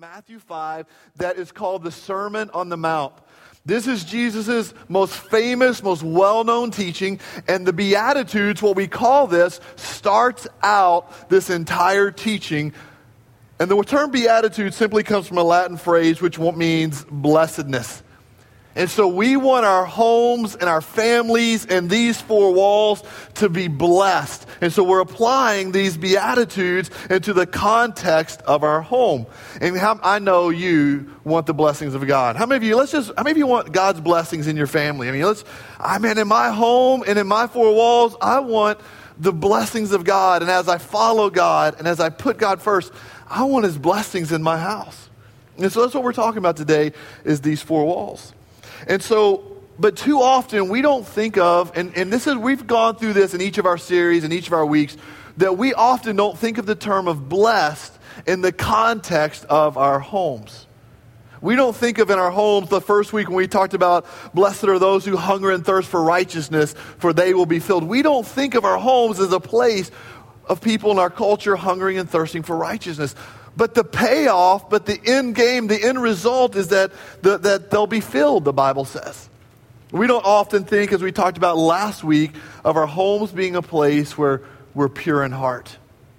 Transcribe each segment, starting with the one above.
Matthew 5 that is called the Sermon on the Mount. This is Jesus' most famous, most well-known teaching, and the Beatitudes, what we call this, starts out this entire teaching. And the term Beatitude simply comes from a Latin phrase which means blessedness. And so we want our homes and our families and these four walls to be blessed. And so we're applying these Beatitudes into the context of our home. And I know you want the blessings of God. How many of you want God's blessings in your family? In my home and in my four walls, I want the blessings of God. And as I follow God and as I put God first, I want his blessings in my house. And so that's what we're talking about today, is these four walls. And so, but too often we don't think of, we've gone through this in each of our series, in each of our weeks, that we often don't think of the term of blessed in the context of our homes. We don't think of in our homes, the first week when we talked about blessed are those who hunger and thirst for righteousness, for they will be filled. We don't think of our homes as a place of people in our culture hungering and thirsting for righteousness. But the payoff, the end game, the end result is that they'll be filled, the Bible says. We don't often think, as we talked about last week, of our homes being a place where we're pure in heart.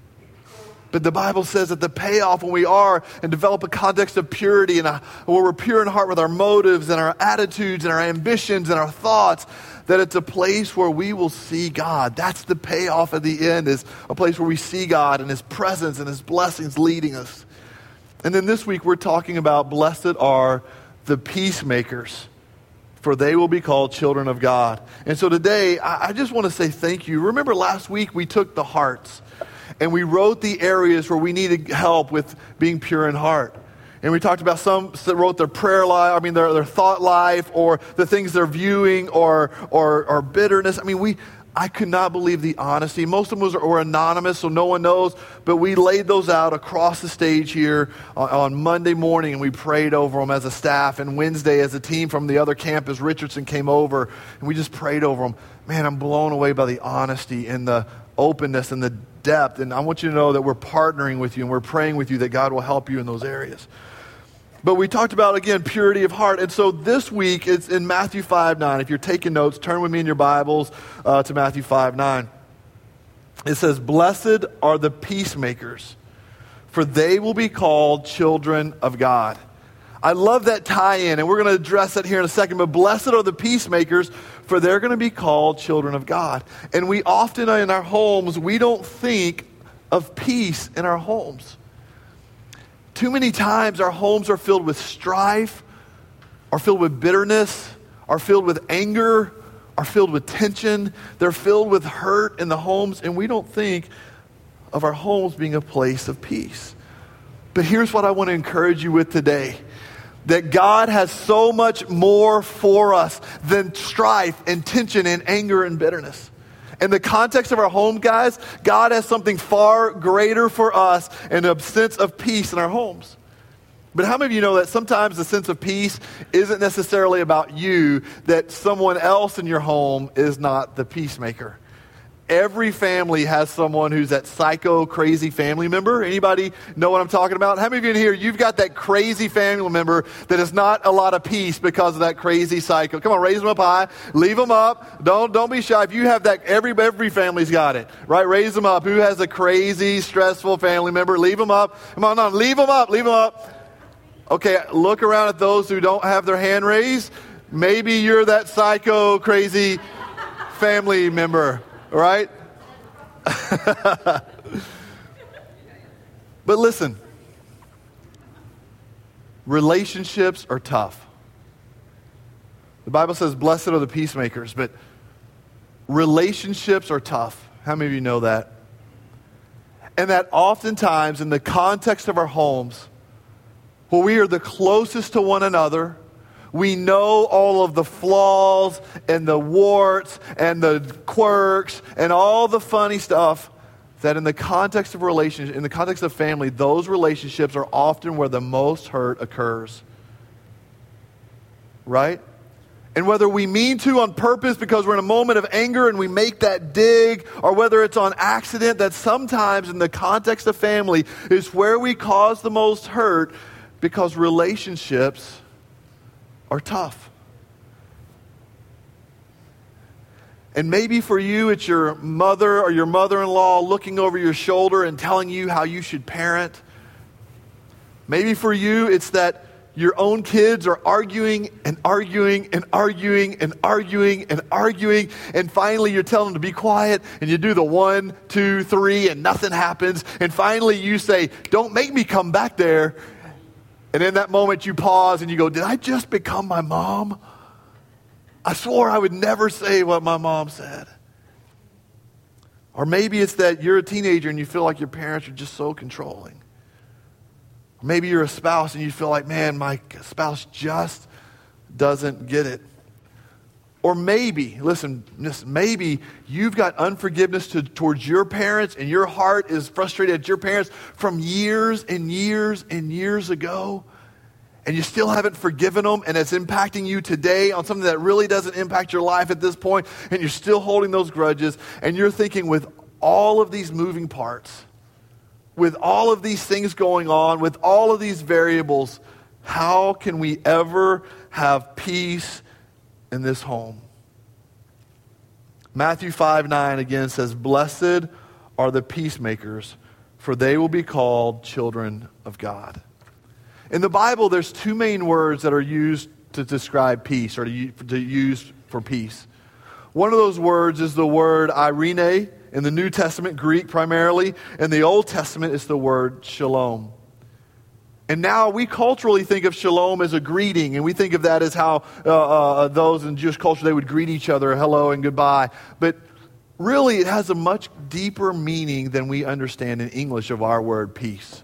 But the Bible says that the payoff when we are and develop a context of purity and where we're pure in heart with our motives and our attitudes and our ambitions and our thoughts, that it's a place where we will see God. That's the payoff at the end, is a place where we see God and his presence and his blessings leading us. And then this week we're talking about blessed are the peacemakers, for they will be called children of God. And so today I just want to say thank you. Remember last week we took the hearts and we wrote the areas where we needed help with being pure in heart. And we talked about some that wrote their prayer life, their thought life, or the things they're viewing, or bitterness. I could not believe the honesty. Most of them were anonymous, so no one knows. But we laid those out across the stage here on Monday morning, and we prayed over them as a staff. And Wednesday, as a team from the other campus, Richardson came over, and we just prayed over them. Man, I'm blown away by the honesty and the openness and the depth. And I want you to know that we're partnering with you, and we're praying with you that God will help you in those areas. But we talked about, again, purity of heart. And so this week, it's in Matthew 5:9. If you're taking notes, turn with me in your Bibles to Matthew 5:9. It says, "Blessed are the peacemakers, for they will be called children of God." I love that tie-in, and we're going to address that here in a second. But blessed are the peacemakers, for they're going to be called children of God. And we often, in our homes, we don't think of peace in our homes. Too many times our homes are filled with strife, are filled with bitterness, are filled with anger, are filled with tension. They're filled with hurt in the homes, and we don't think of our homes being a place of peace. But here's what I want to encourage you with today. That God has so much more for us than strife and tension and anger and bitterness. In the context of our home, guys, God has something far greater for us and a sense of peace in our homes. But how many of you know that sometimes the sense of peace isn't necessarily about you, that someone else in your home is not the peacemaker? Every family has someone who's that psycho, crazy family member. Anybody know what I'm talking about? How many of you in here, you've got that crazy family member that is not a lot of peace because of that crazy psycho? Come on, raise them up high. Leave them up. Don't be shy. If you have that, every family's got it, right? Raise them up. Who has a crazy, stressful family member? Leave them up. Come on, leave them up. Leave them up. Okay, look around at those who don't have their hand raised. Maybe you're that psycho, crazy family member. Right? But listen, relationships are tough. The Bible says, blessed are the peacemakers, but relationships are tough. How many of you know that? And that oftentimes in the context of our homes, where we are the closest to one another, we know all of the flaws and the warts and the quirks and all the funny stuff, that in the context of relationship, in the context of family, those relationships are often where the most hurt occurs. Right? And whether we mean to on purpose because we're in a moment of anger and we make that dig, or whether it's on accident, that sometimes in the context of family is where we cause the most hurt. because relationships are tough. And maybe for you, it's your mother or your mother-in-law looking over your shoulder and telling you how you should parent. Maybe for you, it's that your own kids are arguing and arguing and arguing and arguing and arguing, and finally you're telling them to be quiet, and you do the 1, 2, 3, and nothing happens. And finally you say, "Don't make me come back there." And in that moment you pause and you go, "Did I just become my mom? I swore I would never say what my mom said." Or maybe it's that you're a teenager and you feel like your parents are just so controlling. Maybe you're a spouse and you feel like, "Man, my spouse just doesn't get it." Or maybe, listen, maybe you've got unforgiveness towards your parents, and your heart is frustrated at your parents from years and years and years ago. And you still haven't forgiven them, and it's impacting you today on something that really doesn't impact your life at this point, and you're still holding those grudges, and you're thinking, with all of these moving parts, with all of these things going on, with all of these variables, how can we ever have peace in this home? Matthew 5:9 again says, "Blessed are the peacemakers, for they will be called children of God." In the Bible, there's two main words that are used to describe peace, or to use for peace. One of those words is the word eirene, in the New Testament, Greek primarily. In the Old Testament, it's the word shalom. And now we culturally think of shalom as a greeting, and we think of that as how those in Jewish culture, they would greet each other, hello and goodbye. But really, it has a much deeper meaning than we understand in English of our word peace.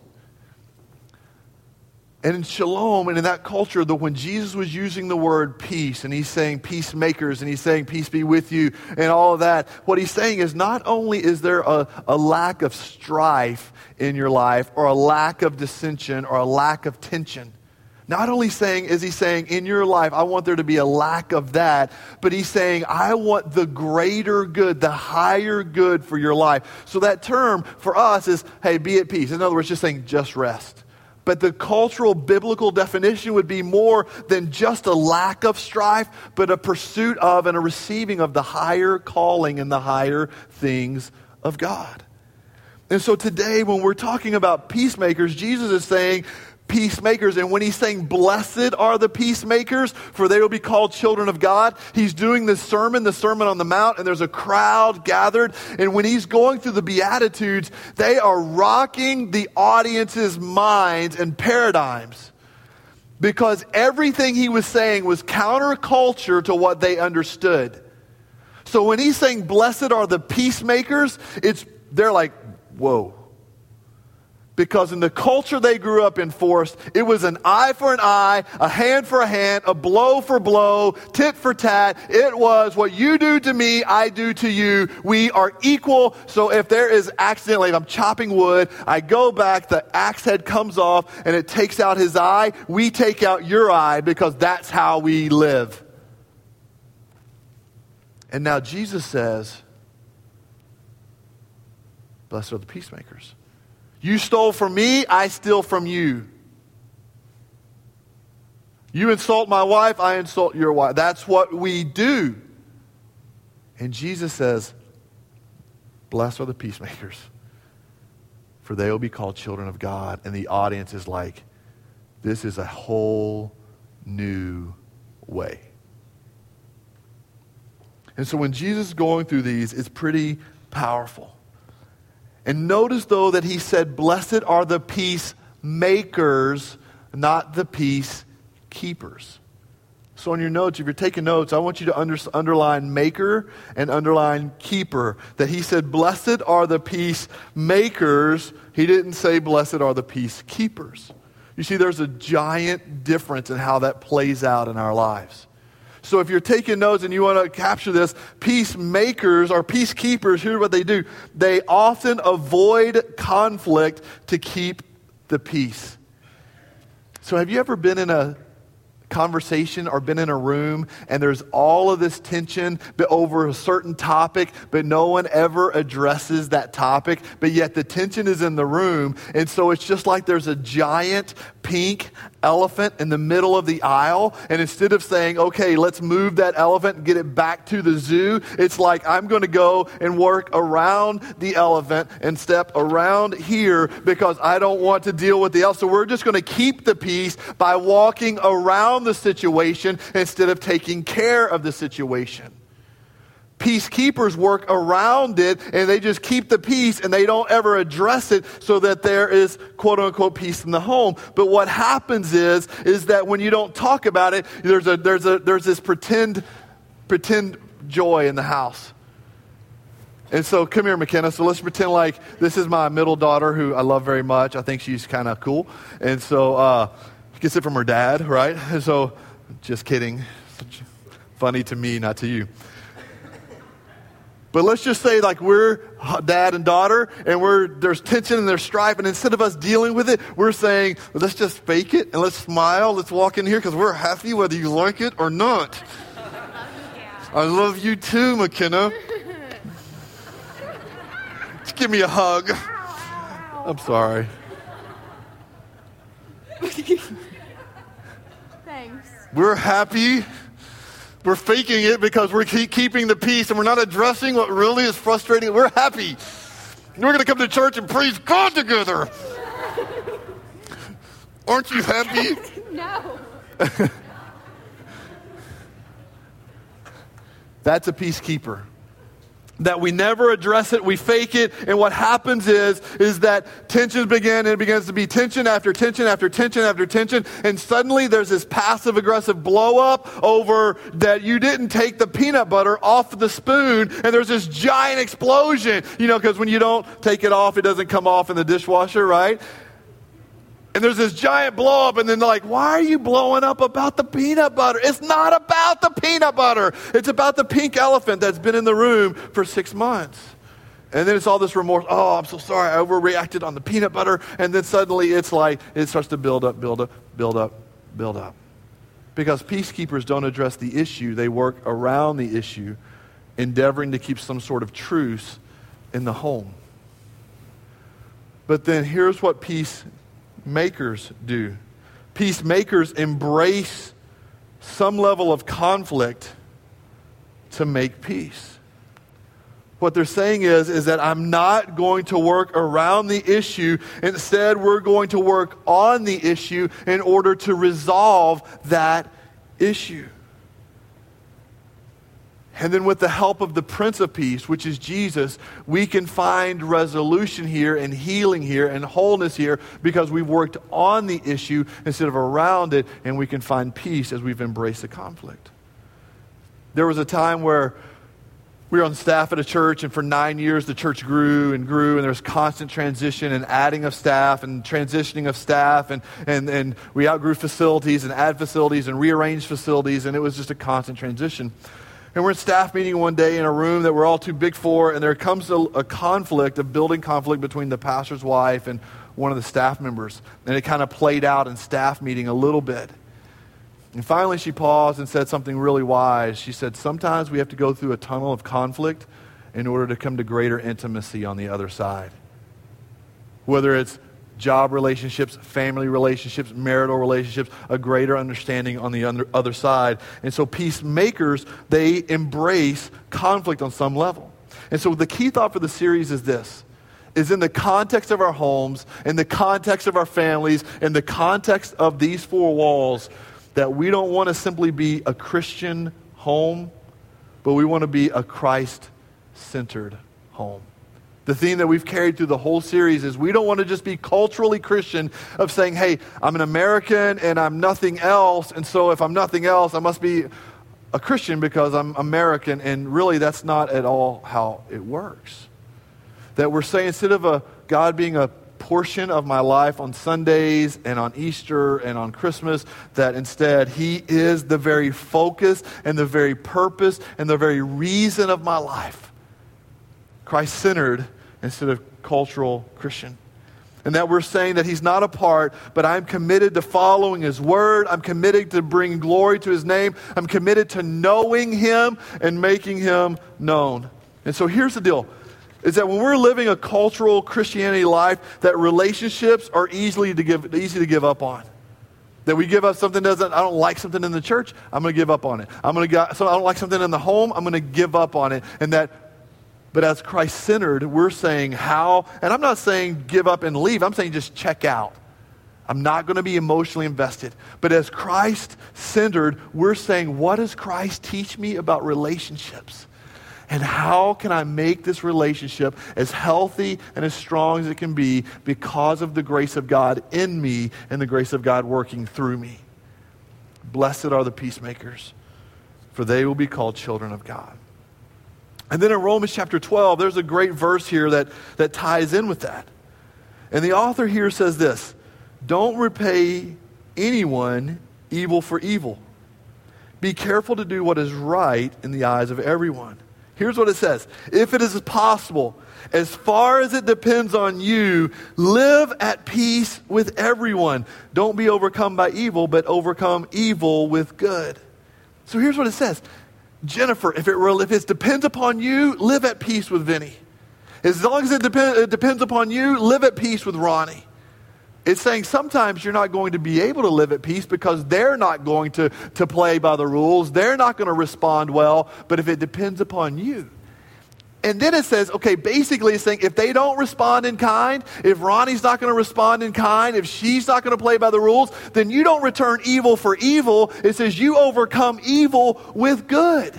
And in shalom, and in that culture, when Jesus was using the word peace, and he's saying peacemakers, and he's saying peace be with you, and all of that, what he's saying is not only is there a lack of strife in your life, or a lack of dissension, or a lack of tension. Not only is he saying, in your life, I want there to be a lack of that, but he's saying, I want the greater good, the higher good for your life. So that term for us is, hey, be at peace. In other words, just saying, just rest. But the cultural biblical definition would be more than just a lack of strife, but a pursuit of and a receiving of the higher calling and the higher things of God. And so today, when we're talking about peacemakers, Jesus is saying peacemakers. And when he's saying, "Blessed are the peacemakers, for they will be called children of God," he's doing this sermon, the Sermon on the Mount, and there's a crowd gathered. And when he's going through the Beatitudes, they are rocking the audience's minds and paradigms, because everything he was saying was counterculture to what they understood. So when he's saying, "Blessed are the peacemakers," they're like, whoa. Because in the culture they grew up in, Forrest, it was an eye for an eye, a hand for a hand, a blow for blow, tit for tat. It was, what you do to me, I do to you. We are equal. So if there is accidentally, if I'm chopping wood, I go back, the axe head comes off, and it takes out his eye. We take out your eye, because that's how we live. And now Jesus says, "Blessed are the peacemakers." You stole from me, I steal from you. You insult my wife, I insult your wife. That's what we do. And Jesus says, "Blessed are the peacemakers, for they will be called children of God." And the audience is like, this is a whole new way. And so when Jesus is going through these, it's pretty powerful. And notice, though, that he said, "Blessed are the peacemakers," not the peacekeepers. So in your notes, if you're taking notes, I want you to underline maker and underline keeper. That he said, "Blessed are the peacemakers." He didn't say, "Blessed are the peacekeepers." You see, there's a giant difference in how that plays out in our lives. So if you're taking notes and you want to capture this, peacemakers or peacekeepers, here's what they do. They often avoid conflict to keep the peace. So have you ever been in a conversation or been in a room and there's all of this tension over a certain topic, but no one ever addresses that topic, but yet the tension is in the room, and so it's just like there's a giant pink elephant in the middle of the aisle, and instead of saying, okay, let's move that elephant and get it back to the zoo, it's like, I'm going to go and work around the elephant and step around here because I don't want to deal with the elephant. So we're just going to keep the peace by walking around the situation instead of taking care of the situation. Peacekeepers work around it, and they just keep the peace, and they don't ever address it so that there is quote-unquote peace in the home. But what happens is that when you don't talk about it, there's this pretend joy in the house. And so, come here, McKenna. So let's pretend like this is my middle daughter, who I love very much. I think she's kind of cool. And so, she gets it from her dad, right? And so, just kidding. Funny to me, not to you. But let's just say like we're dad and daughter, and there's tension and there's strife, and instead of us dealing with it, we're saying, well, let's just fake it and let's smile. Let's walk in here because we're happy whether you like it or not. I love you too, McKenna. Just give me a hug. I'm sorry. Thanks. We're happy. We're faking it because we're keeping the peace and we're not addressing what really is frustrating. We're happy. We're going to come to church and praise God together. Aren't you happy? No. That's a peacekeeper. That we never address it, we fake it, and what happens is that tensions begin, and it begins to be tension after tension after tension after tension, and suddenly there's this passive-aggressive blow-up over that you didn't take the peanut butter off the spoon, and there's this giant explosion, because when you don't take it off, it doesn't come off in the dishwasher, right? And there's this giant blow up, and then they're like, why are you blowing up about the peanut butter? It's not about the peanut butter. It's about the pink elephant that's been in the room for 6 months. And then it's all this remorse. Oh, I'm so sorry. I overreacted on the peanut butter. And then suddenly it's like, it starts to build up. Because peacekeepers don't address the issue. They work around the issue, endeavoring to keep some sort of truce in the home. But then here's what peacemakers do. Peacemakers embrace some level of conflict to make peace. What they're saying is that I'm not going to work around the issue. Instead, we're going to work on the issue in order to resolve that issue. And then with the help of the Prince of Peace, which is Jesus, we can find resolution here and healing here and wholeness here because we've worked on the issue instead of around it, and we can find peace as we've embraced the conflict. There was a time where we were on staff at a church, and for 9 years the church grew, and there was constant transition and adding of staff and transitioning of staff, and we outgrew facilities and add facilities and rearranged facilities, and it was just a constant transition. And we're in staff meeting one day in a room that we're all too big for, and there comes a conflict, a building conflict between the pastor's wife and one of the staff members. And it kind of played out in staff meeting a little bit. And finally she paused and said something really wise. She said, sometimes we have to go through a tunnel of conflict in order to come to greater intimacy on the other side. Whether it's job relationships, family relationships, marital relationships, a greater understanding on the other side. And so peacemakers, they embrace conflict on some level. And so the key thought for the series is this, is in the context of our homes, in the context of our families, in the context of these four walls, that we don't want to simply be a Christian home, but we want to be a Christ-centered home. The theme that we've carried through the whole series is we don't want to just be culturally Christian of saying, hey, I'm an American and I'm nothing else, and so if I'm nothing else, I must be a Christian because I'm American, and really that's not at all how it works. That we're saying instead of God being a portion of my life on Sundays and on Easter and on Christmas, that instead He is the very focus and the very purpose and the very reason of my life. Christ-centered instead of cultural Christian. And that we're saying that he's not a part, but I'm committed to following his word. I'm committed to bring glory to his name. I'm committed to knowing him and making him known. And so here's the deal, is that when we're living a cultural Christianity life, that relationships are easy to give up on. That we give up something I don't like something in the church, I'm going to give up on it. I don't like something in the home, I'm going to give up on it. But as Christ-centered, we're saying how, and I'm not saying give up and leave, I'm saying just check out. I'm not going to be emotionally invested. But as Christ-centered, we're saying, what does Christ teach me about relationships? And how can I make this relationship as healthy and as strong as it can be because of the grace of God in me and the grace of God working through me? Blessed are the peacemakers, for they will be called children of God. And then in Romans chapter 12, there's a great verse here that ties in with that. And the author here says this, don't repay anyone evil for evil. Be careful to do what is right in the eyes of everyone. Here's what it says. If it is possible, as far as it depends on you, live at peace with everyone. Don't be overcome by evil, but overcome evil with good. So here's what it says. Jennifer, if it depends upon you, live at peace with Vinny. As long as it depends upon you, live at peace with Ronnie. It's saying sometimes you're not going to be able to live at peace because they're not going to play by the rules. They're not going to respond well. But if it depends upon you. And then it says, okay, basically it's saying if they don't respond in kind, if Ronnie's not going to respond in kind, if she's not going to play by the rules, then you don't return evil for evil. It says you overcome evil with good.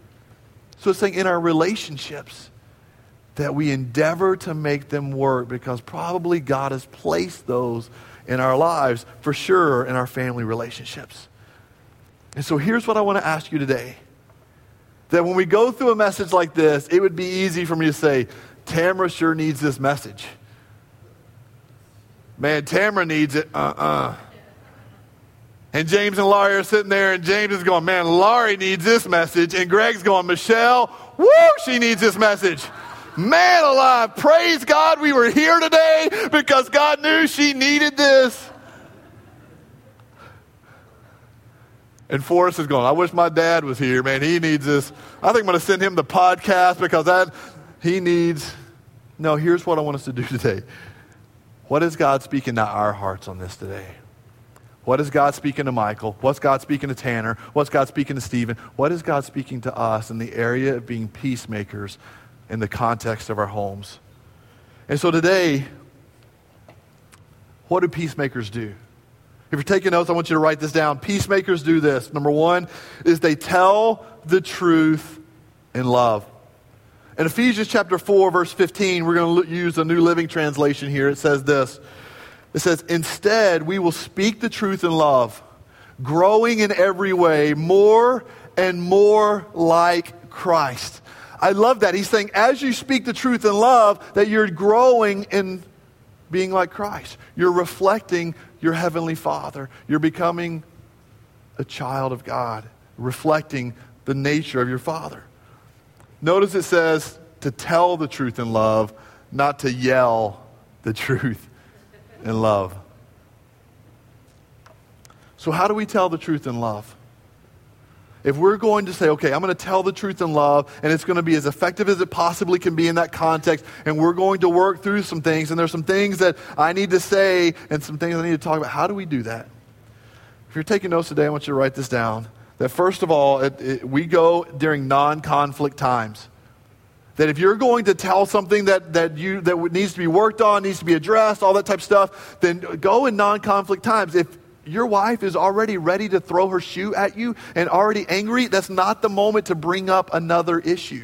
So it's saying in our relationships that we endeavor to make them work because probably God has placed those in our lives, for sure in our family relationships. And so here's what I want to ask you today. That when we go through a message like this, it would be easy for me to say, Tamara sure needs this message. Man, Tamara needs it. And James and Laurie are sitting there, and James is going, man, Laurie needs this message. And Greg's going, Michelle, woo, she needs this message. Man alive, praise God we were here today because God knew she needed this. And Forrest is going, I wish my dad was here, man. He needs this. I think I'm going to send him the podcast because he needs. No, here's what I want us to do today. What is God speaking to our hearts on this today? What is God speaking to Michael? What's God speaking to Tanner? What's God speaking to Stephen? What is God speaking to us in the area of being peacemakers in the context of our homes? And so today, what do peacemakers do? If you're taking notes, I want you to write this down. Peacemakers do this. Number one is they tell the truth in love. In Ephesians chapter 4, verse 15, we're going to use a New Living Translation here. It says this. It says, instead, we will speak the truth in love, growing in every way more and more like Christ. I love that. He's saying, as you speak the truth in love, that you're growing in being like Christ. You're reflecting your heavenly Father. You're becoming a child of God, reflecting the nature of your Father. Notice it says to tell the truth in love, not to yell the truth in love. So how do we tell the truth in love? If we're going to say, okay, I'm going to tell the truth in love, and it's going to be as effective as it possibly can be in that context, and we're going to work through some things, and there's some things that I need to say and some things I need to talk about. How do we do that? If you're taking notes today, I want you to write this down. That first of all, we go during non-conflict times. That if you're going to tell something that needs to be worked on, needs to be addressed, all that type of stuff, then go in non-conflict times. If your wife is already ready to throw her shoe at you and already angry, that's not the moment to bring up another issue.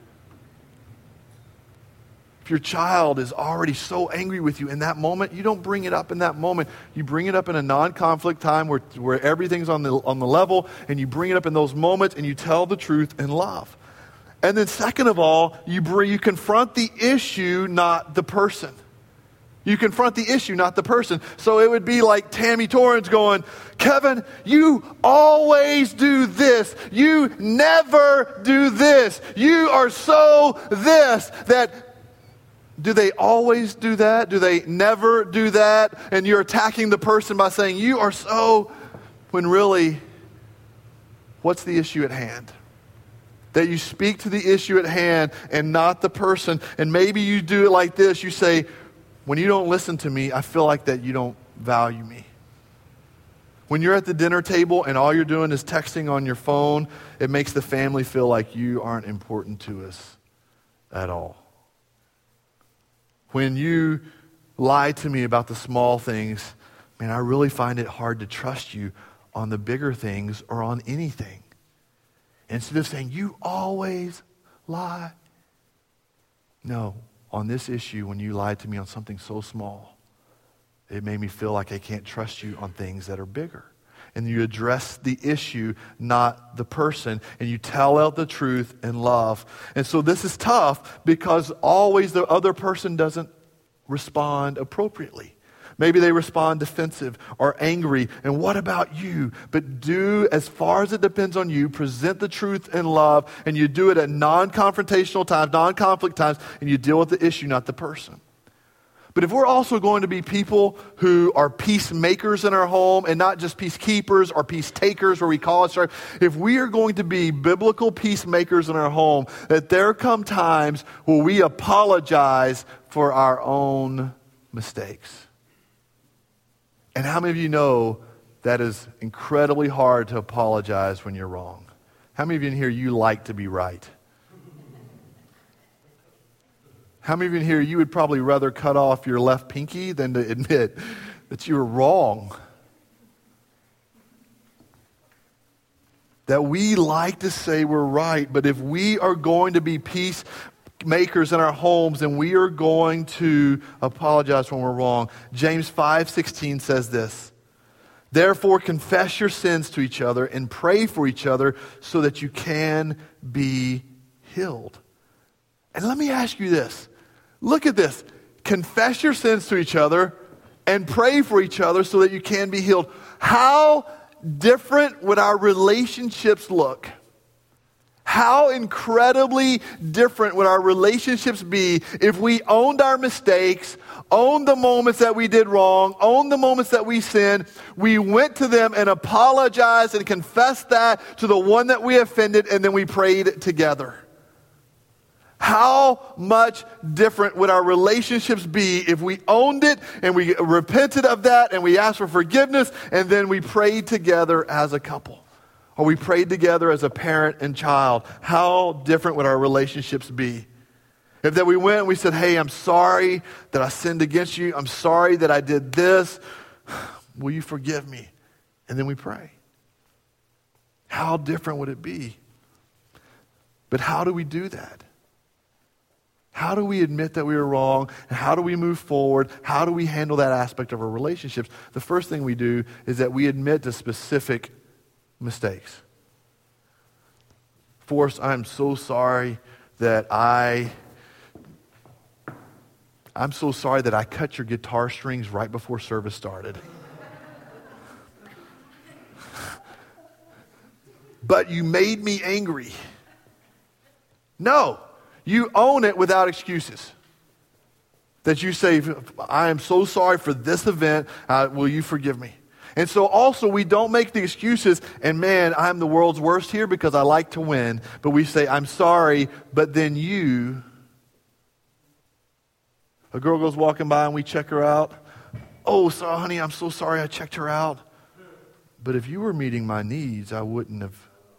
If your child is already so angry with you in that moment, you don't bring it up in that moment. You bring it up in a non-conflict time where everything's on the level, and you bring it up in those moments, and you tell the truth in love. And then second of all, you confront the issue, not the person. You confront the issue, not the person. So it would be like Tammy Torrance going, Kevin, you always do this. You never do this. You are so this. That Do they always do that? Do they never do that? And you're attacking the person by saying, you are so, when really, what's the issue at hand? That you speak to the issue at hand and not the person. And maybe you do it like this. You say, when you don't listen to me, I feel like that you don't value me. When you're at the dinner table and all you're doing is texting on your phone, it makes the family feel like you aren't important to us at all. When you lie to me about the small things, man, I really find it hard to trust you on the bigger things or on anything. Instead of saying, you always lie. No, on this issue, when you lied to me on something so small, it made me feel like I can't trust you on things that are bigger. And you address the issue, not the person, and you tell out the truth in love. And so this is tough because always the other person doesn't respond appropriately. Maybe they respond defensive or angry. And what about you? But do, as far as it depends on you, present the truth in love, and you do it at non-confrontational times, non-conflict times, and you deal with the issue, not the person. But if we're also going to be people who are peacemakers in our home and not just peacekeepers or peace takers, where we call it, if we are going to be biblical peacemakers in our home, that there come times where we apologize for our own mistakes. And how many of you know that is incredibly hard to apologize when you're wrong? How many of you in here, you like to be right? How many of you in here, you would probably rather cut off your left pinky than to admit that you were wrong? That we like to say we're right, but if we are going to be peacemakers in our homes, and we are going to apologize when we're wrong. James 5:16 says this, therefore confess your sins to each other and pray for each other so that you can be healed. And let me ask you this. Look at this. Confess your sins to each other and pray for each other so that you can be healed. How different would our relationships look? How incredibly different would our relationships be if we owned our mistakes, owned the moments that we did wrong, owned the moments that we sinned, we went to them and apologized and confessed that to the one that we offended, and then we prayed together. How much different would our relationships be if we owned it and we repented of that and we asked for forgiveness and then we prayed together as a couple? Or we prayed together as a parent and child? How different would our relationships be? If that we went and we said, hey, I'm sorry that I sinned against you. I'm sorry that I did this. Will you forgive me? And then we pray. How different would it be? But how do we do that? How do we admit that we were wrong? And how do we move forward? How do we handle that aspect of our relationships? The first thing we do is that we admit to specific mistakes. Forrest, I'm so sorry that I'm so sorry that I cut your guitar strings right before service started. But you made me angry. No. You own it without excuses. That you say, I am so sorry for this event. Will you forgive me? And so also we don't make the excuses, and man, I'm the world's worst here because I like to win. But we say, I'm sorry, but then you. A girl goes walking by and we check her out. Oh, so honey, I'm so sorry I checked her out. But if you were meeting my needs, I wouldn't have.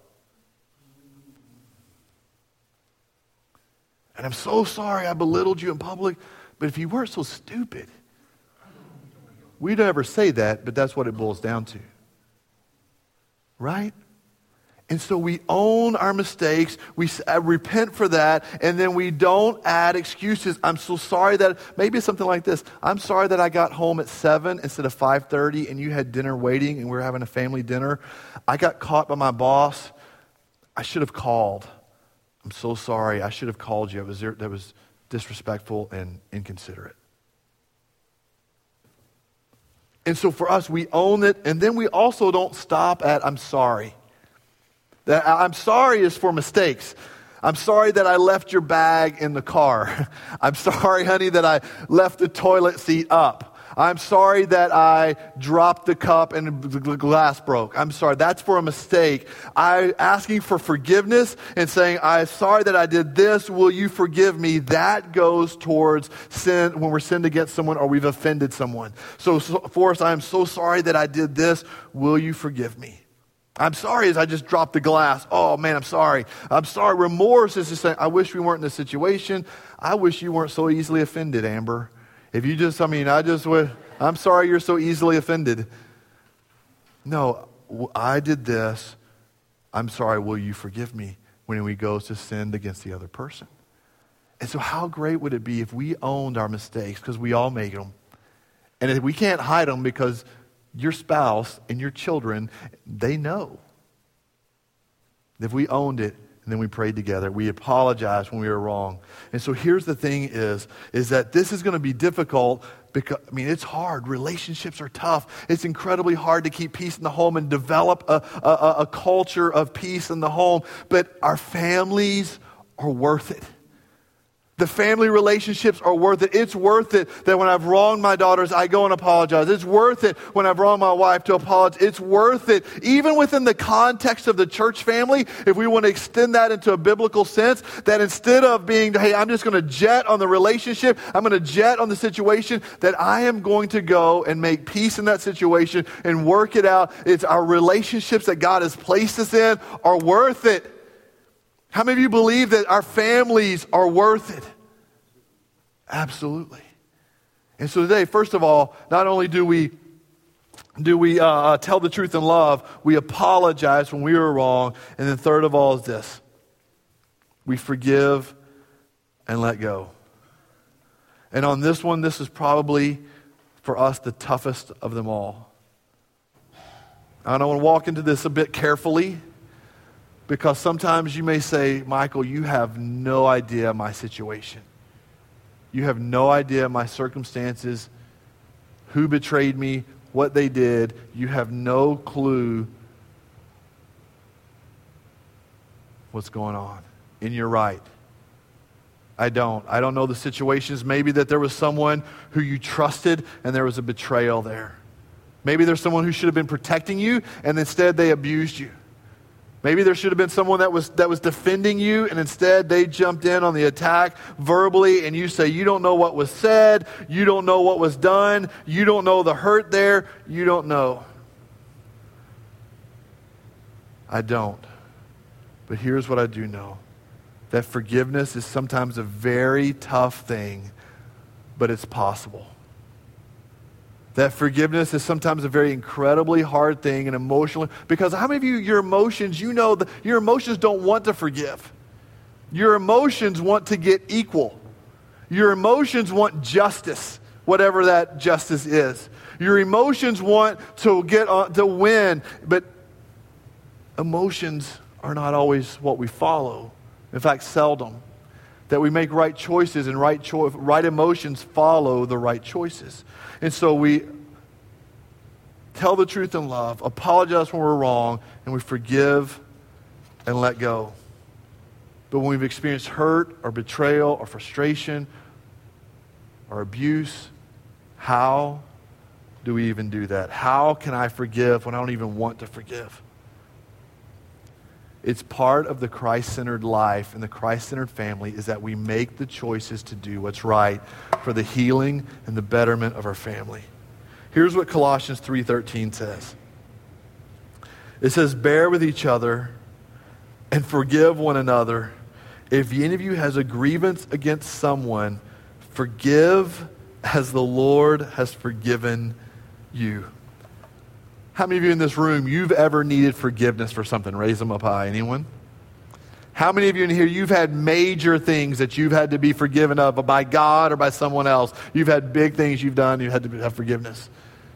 And I'm so sorry I belittled you in public, but if you weren't so stupid. We don't ever say that, but that's what it boils down to. Right? And so we own our mistakes, we repent for that, and then we don't add excuses. I'm so sorry that, maybe it's something like this. I'm sorry that I got home at 7 instead of 5:30 and you had dinner waiting and we were having a family dinner. I got caught by my boss. I should have called. I'm so sorry. I should have called you. That was disrespectful and inconsiderate. And so for us, we own it, and then we also don't stop at I'm sorry. That I'm sorry is for mistakes. I'm sorry that I left your bag in the car. I'm sorry, honey, that I left the toilet seat up. I'm sorry that I dropped the cup and the glass broke. I'm sorry. That's for a mistake. Asking for forgiveness and saying, I'm sorry that I did this. Will you forgive me? That goes towards sin when we're sinned against someone or we've offended someone. So Forrest, I am so sorry that I did this. Will you forgive me? I'm sorry as I just dropped the glass. Oh man, I'm sorry. I'm sorry. Remorse is just saying, I wish we weren't in this situation. I wish you weren't so easily offended, Amber. If you just, I'm sorry you're so easily offended. No, I did this. I'm sorry, will you forgive me? When we go to sin against the other person. And so how great would it be if we owned our mistakes, because we all make them. And if we can't hide them because your spouse and your children, they know. If we owned it, and then we prayed together. We apologized when we were wrong. And so here's the thing is that this is going to be difficult because, it's hard. Relationships are tough. It's incredibly hard to keep peace in the home and develop a culture of peace in the home. But our families are worth it. The family relationships are worth it. It's worth it that when I've wronged my daughters, I go and apologize. It's worth it when I've wronged my wife to apologize. It's worth it, even within the context of the church family, if we want to extend that into a biblical sense, that instead of being, hey, I'm just going to jet on the relationship, I'm going to jet on the situation, that I am going to go and make peace in that situation and work it out. It's our relationships that God has placed us in are worth it. How many of you believe that our families are worth it? Absolutely. And so today, first of all, not only do we tell the truth in love, we apologize when we were wrong. And then third of all is this. We forgive and let go. And on this one, this is probably, for us, the toughest of them all. I want to walk into this a bit carefully, because sometimes you may say, Michael, you have no idea my situation. You have no idea my circumstances, who betrayed me, what they did. You have no clue what's going on. And you're right. I don't know the situations. Maybe that there was someone who you trusted and there was a betrayal there. Maybe there's someone who should have been protecting you and instead they abused you. Maybe there should have been someone that was defending you, and instead they jumped in on the attack verbally, and you say, you don't know what was said, you don't know what was done, you don't know the hurt there, you don't know. I don't. But here's what I do know. That forgiveness is sometimes a very tough thing, but it's possible. That forgiveness is sometimes a very incredibly hard thing and emotional. Because how many of you, your emotions, your emotions don't want to forgive. Your emotions want to get equal. Your emotions want justice, whatever that justice is. Your emotions want to win, but emotions are not always what we follow. In fact, seldom. That we make right choices, and right emotions follow the right choices. And so we tell the truth in love, apologize when we're wrong, and we forgive and let go. But when we've experienced hurt or betrayal or frustration or abuse, how do we even do that? How can I forgive when I don't even want to forgive? It's part of the Christ-centered life and the Christ-centered family is that we make the choices to do what's right for the healing and the betterment of our family. Here's what Colossians 3:13 says. It says, bear with each other and forgive one another. If any of you has a grievance against someone, forgive as the Lord has forgiven you. How many of you in this room, you've ever needed forgiveness for something? Raise them up high. Anyone? How many of you in here, you've had major things that you've had to be forgiven of by God or by someone else? You've had big things you've done, you had to have forgiveness.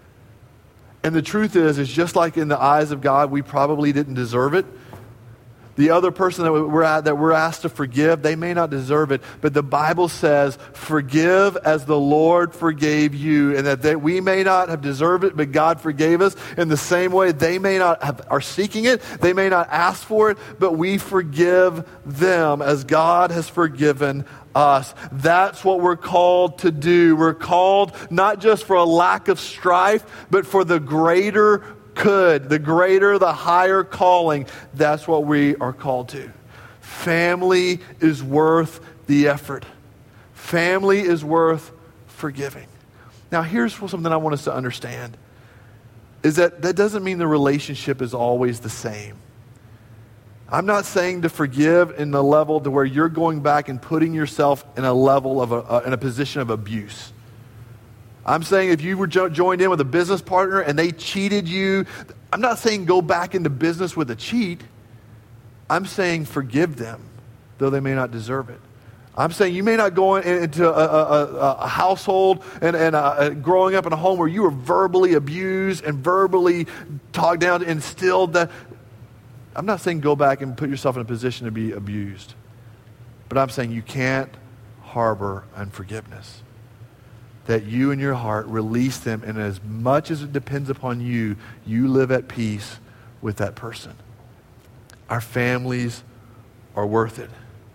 And the truth is just like in the eyes of God, we probably didn't deserve it. The other person that we're asked to forgive, they may not deserve it, but the Bible says, forgive as the Lord forgave you, and that we may not have deserved it, but God forgave us. In the same way, they may not are seeking it, they may not ask for it, but we forgive them as God has forgiven us. That's what we're called to do. We're called not just for a lack of strife, but for the greater good, the higher calling. That's what we are called to. Family is worth the effort. Family is worth forgiving. Now, here's something I want us to understand, is that doesn't mean the relationship is always the same. I'm not saying to forgive in the level to where you're going back and putting yourself in a level of in a position of abuse. I'm saying if you were joined in with a business partner and they cheated you, I'm not saying go back into business with a cheat. I'm saying forgive them, though they may not deserve it. I'm saying you may not go into a household and growing up in a home where you were verbally abused and verbally talked down and instilled that. I'm not saying go back and put yourself in a position to be abused. But I'm saying you can't harbor unforgiveness. That you in your heart release them, and as much as it depends upon you, you live at peace with that person. Our families are worth it.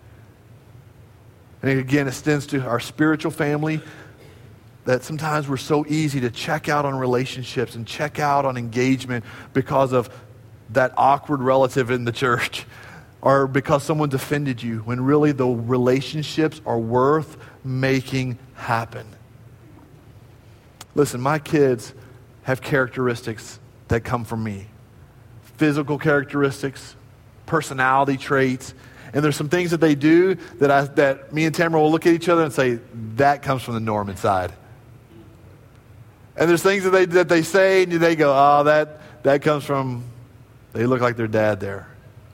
And again, it extends to our spiritual family, that sometimes we're so easy to check out on relationships and check out on engagement because of that awkward relative in the church, or because someone's offended you, when really the relationships are worth making happen. Listen, my kids have characteristics that come from me. Physical characteristics, personality traits, and there's some things that they do that me and Tamara will look at each other and say, that comes from the Norman side. And there's things that they say and they go, oh, that comes from, they look like their dad there.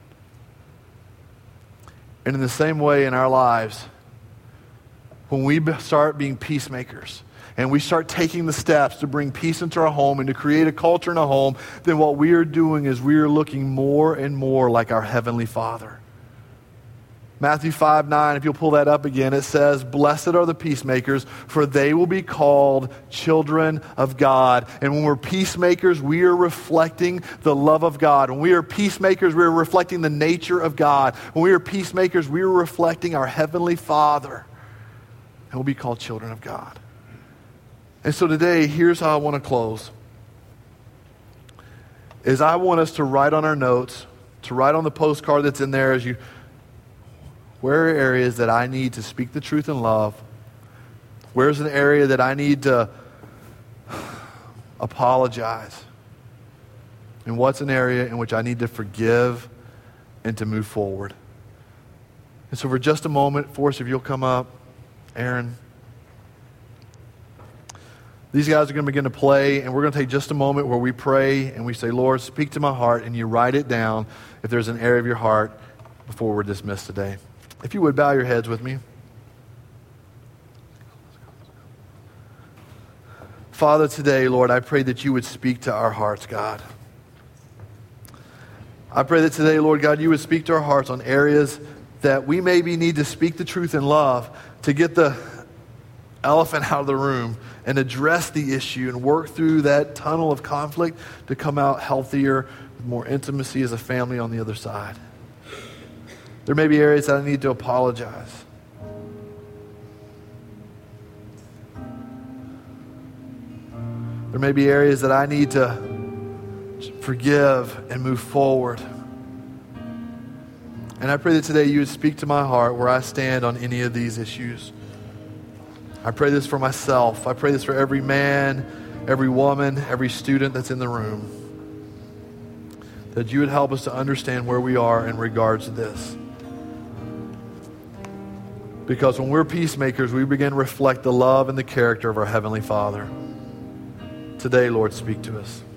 And in the same way in our lives, when we start being peacemakers, and we start taking the steps to bring peace into our home and to create a culture in a home, then what we are doing is we are looking more and more like our Heavenly Father. Matthew 5:9, if you'll pull that up again, it says, blessed are the peacemakers, for they will be called children of God. And when we're peacemakers, we are reflecting the love of God. When we are peacemakers, we are reflecting the nature of God. When we are peacemakers, we are reflecting our Heavenly Father. And we'll be called children of God. And so today, here's how I want to close. Is I want us to write on our notes, to write on the postcard that's in there as you, where are areas that I need to speak the truth in love? Where's an area that I need to apologize? And what's an area in which I need to forgive and to move forward? And so for just a moment, Forrest, if you'll come up, Aaron. These guys are going to begin to play, and we're going to take just a moment where we pray and we say, Lord, speak to my heart, and you write it down if there's an area of your heart before we're dismissed today. If you would bow your heads with me. Father, today, Lord, I pray that you would speak to our hearts, God. I pray that today, Lord God, you would speak to our hearts on areas that we maybe need to speak the truth in love to get the elephant out of the room and address the issue and work through that tunnel of conflict to come out healthier, with more intimacy as a family on the other side. There may be areas that I need to apologize. There may be areas that I need to forgive and move forward. And I pray that today you would speak to my heart where I stand on any of these issues. I pray this for myself. I pray this for every man, every woman, every student that's in the room. That you would help us to understand where we are in regards to this. Because when we're peacemakers, we begin to reflect the love and the character of our Heavenly Father. Today, Lord, speak to us.